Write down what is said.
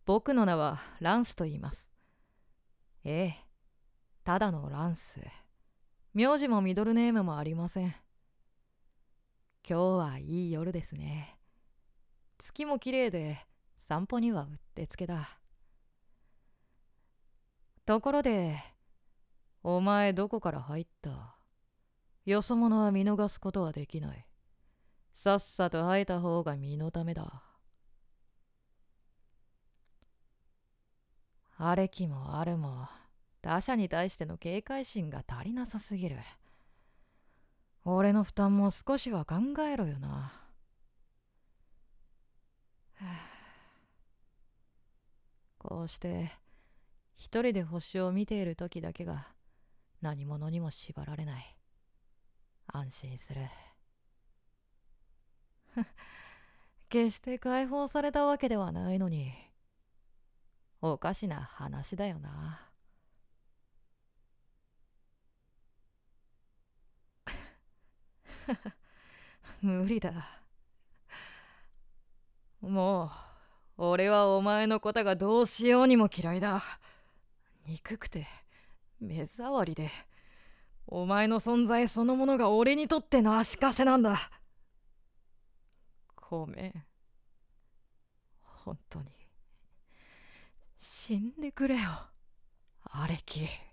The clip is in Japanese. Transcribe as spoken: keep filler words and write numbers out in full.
僕の名はランスと言います。ええ、ただのランス。名字もミドルネームもありません。今日はいい夜ですね。月も綺麗で散歩にはうってつけだ。ところで、お前どこから入った？よそ者は見逃すことはできない。さっさと吐いた方が身のためだ。あれきもあるも、他者に対しての警戒心が足りなさすぎる。俺の負担も少しは考えろよな。こうして一人で星を見ている時だけが何者にも縛られない。安心する。決して解放されたわけではないのに、おかしな話だよな。無理だ。もう俺はお前のことがどうしようにも嫌いだ。憎くて目障りで、お前の存在そのものが俺にとっての足かせなんだ。ごめん、本当に死んでくれよ、アレキ。